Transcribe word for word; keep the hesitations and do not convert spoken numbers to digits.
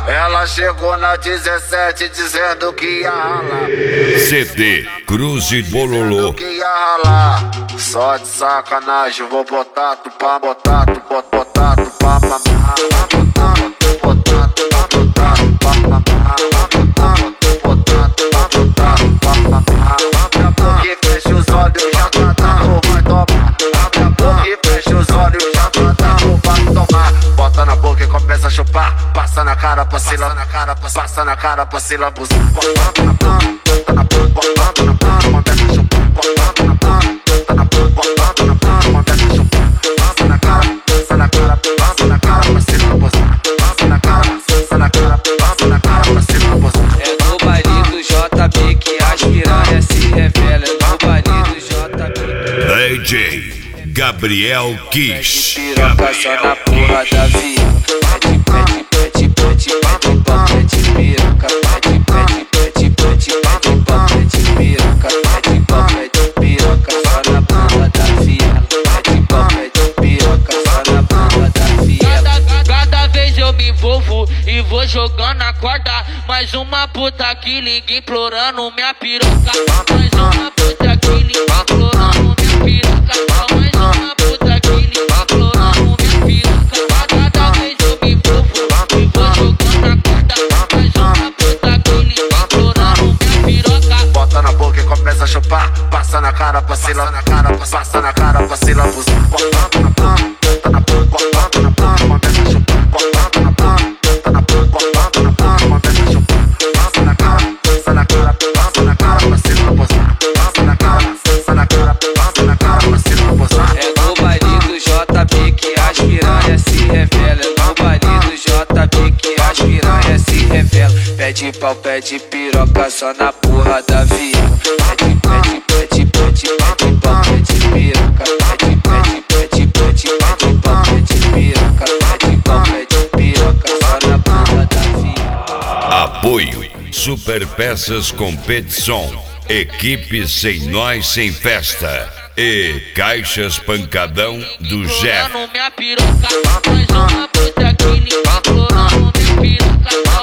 Ela chegou na dezessete dizendo que ia ralar. C D Cruz e Bololô. Que ia ralar. Só de sacanagem vou botar tu pra botar tu, botar tu pra mamar. Botar tu pra botar tu pra mamar. Botar tu pra botar tu pra mamar. Porque fecha os olhos já tá, tu vai tomar. Porque fecha os olhos já tá, tu vai tomar. Bota na boca e começa a chupar. Passa na cara pra se lá na cara, passa na cara pra se lambuzar. Bota na boca, bota na boca, bota na boca, começa a chupar. Bota na boca, bota na boca, bota na boca, começa a chupar. Passa na cara, passa na cara, passa na cara pra se lambuzar. Passa na cara, passa na cara, passa na cara pra se lambuzar. É no baile do J B que as piranhas se revelam. É no baile do J B. D J Gabriel Kiss. Piroca só na porra da via. Pede, pede, pede, pede, pede, pão, pede piroca. Pede, pede, pede, pede, pede, pão, pede piroca. Pede pão, pede piroca só na porra da via. Pede pão, pede piroca só na porra da via. Cada, cada vez eu me envolvo e vou jogando a corda. Mais uma puta que liga implorando minha piroca. Mais uma puta que liga implorando minha piroca. Mais uma puta que liga implorando minha piroca. Cada vez eu me envolvo e vou jogando a corda. Mais uma puta que liga implorando minha piroca. Bota na boca e começa a chupar. Passa na cara pra se lá na cara, passa na cara pra se lambuzar. Bota na boca, bota na boca, bota na boca, começa a chupar. Bota na boca, bota na boca, bota na boca, começa a chupar. Passa na cara, passa na cara, passa na cara pra se lambuzar. Passa na cara, passa na cara, passa na cara pra se lambuzar. É no baile do J B que as piranhas se revelam. É no baile do J B que as piranhas se revelam. Pede pau, pede piroca só na porra da via. Pede, pede, pede, pede, pede pau, pede piroca. Pede, pede, pede, pede, pede pau, pede piroca. Pede pau, pede piroca só na porra da via. Apoio Super Peças Competição. Equipe Sem Nós Sem Festa. E Caixas Pancadão do Jeff. Minha piroca, mais uma puta que liga implorando minha piroca.